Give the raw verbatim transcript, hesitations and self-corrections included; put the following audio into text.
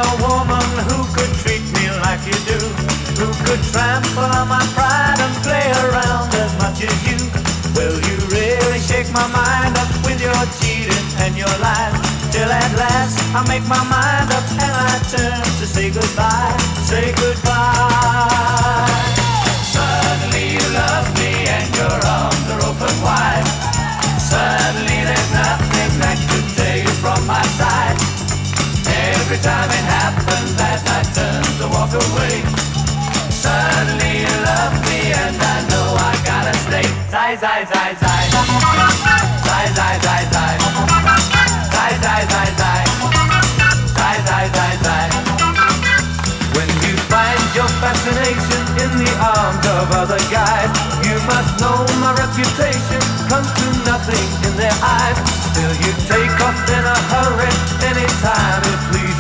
a woman who could treat me like you do, who could trample on my pride and play around as much as you. Will you really shake my mind up with your cheating and your lies? Till at last I make my mind up and I turn to say goodbye, say goodbye. Suddenly you love me and your arms are open wide. Suddenly there's nothing that could tear you from my side. Every time it happens as I turn to walk away, suddenly you love me and I know I gotta stay. Zai, zai, zai, zai. Zai, zai, zai, zai. Zai, zai, zai, zai. Zai, zai, zai, zai. When you find your fascination in the arms of other guys, you must know my reputation comes to nothing in their eyes. Till you take off in a hurry anytime it pleases